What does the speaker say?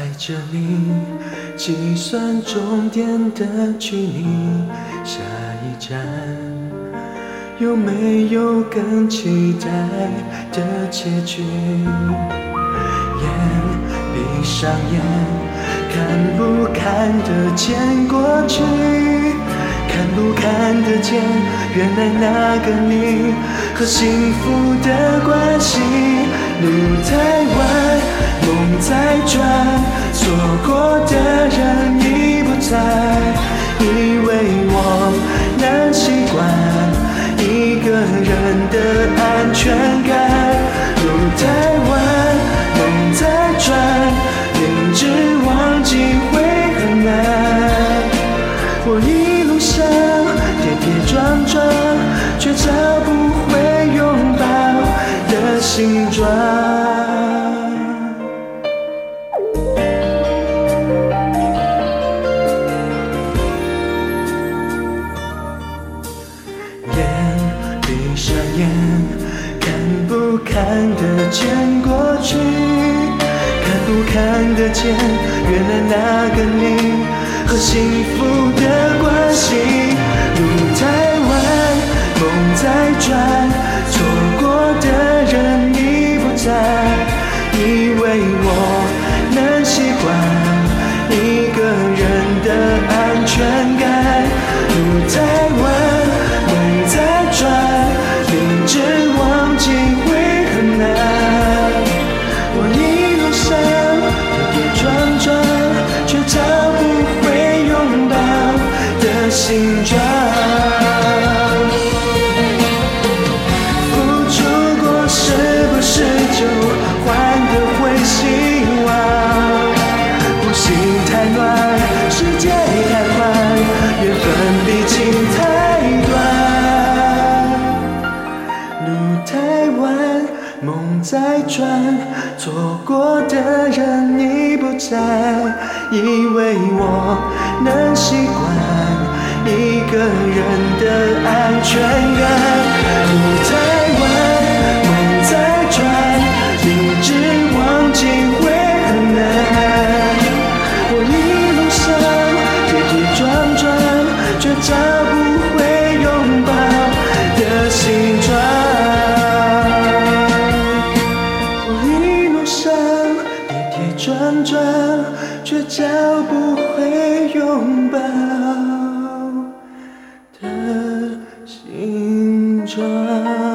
着你计算终点的距离，下一站有没有更期待的结局？闭上眼，看不看得见过去？看不看得见原来那个你和幸福的关系？路太弯，梦在转，错过的人已不在。以为我能习惯一个人的安全感。路太弯，梦在转，明知忘记会很难。我一路上跌跌撞撞，却找不回拥抱的形状。闭上眼，看不看得见过去？看不看得见原来那个你和幸福的关系？路太弯，梦在转，错过的人已不在。以为我能习惯一个人的安全感。路太弯，梦在转，明知忘记会很难。我一路上跌跌撞撞，却找不回拥抱的形状。付出过是不是就换得回希望？呼吸太乱，时间太快，缘分毕竟太短。路太弯，梦在转，错过的人已不在。以为我能习惯一个人的安全感。路太弯，梦在转，明知忘记会很难。我一路上跌跌撞撞，却找不回拥抱的形状。我一路上跌跌撞撞，却找不回拥抱的形状。